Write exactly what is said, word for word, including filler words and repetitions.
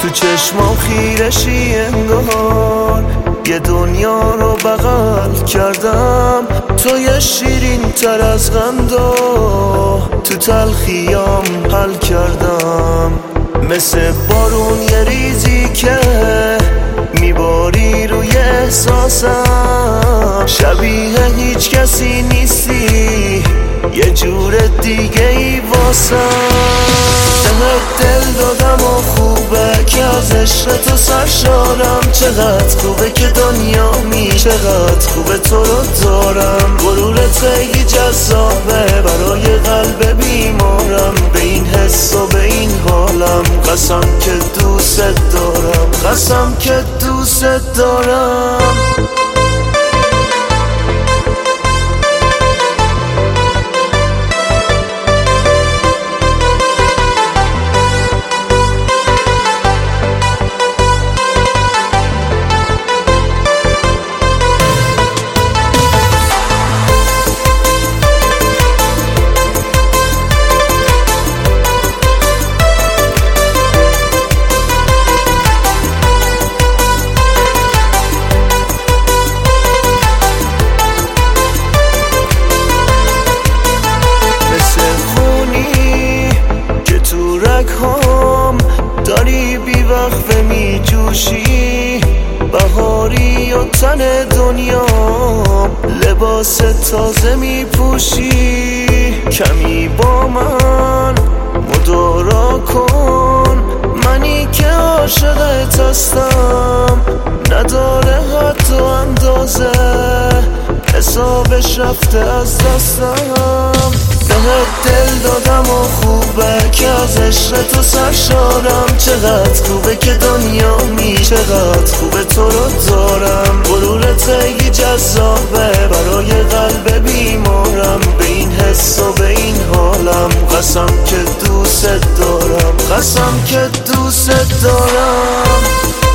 تو چشمام خیرشی انگار یه دنیا رو بغل کردم، تو یه شیرین تر از غمدا تو تلخیام حل کردم. مثل بارون یه ریزی که میباری روی احساسم، شبیه هیچ کسی نیستی یه جور دیگه ای واسم. بهت دل دادم و خوبه که از عشق تو سرشارم، چقدر خوبه که دنیا می، چقدر خوبه تو رو دارم. غرورت خیلی جذابه برای قلب بیمارم، به این حس و به این حالم قسم که دوست دارم، قسم که دوست دارم. هم داری بی وقفه می جوشی، بهاری و تن دنیا لباس تازه می پوشی. کمی با من مدارا کن، منی که عاشقت هستم، نداره حتی اندازه، حسابش رفته از دستم. بهت دل دادم و خوبه که از عشق تو سرشارم، چقدر خوبه که دنیا می، چقدر خوبه تو رو دارم. غرورت خیلی جذابه برای قلب بیمارم، به این حس و به این حالم قسم که دوست دارم، قسم که دوست دارم.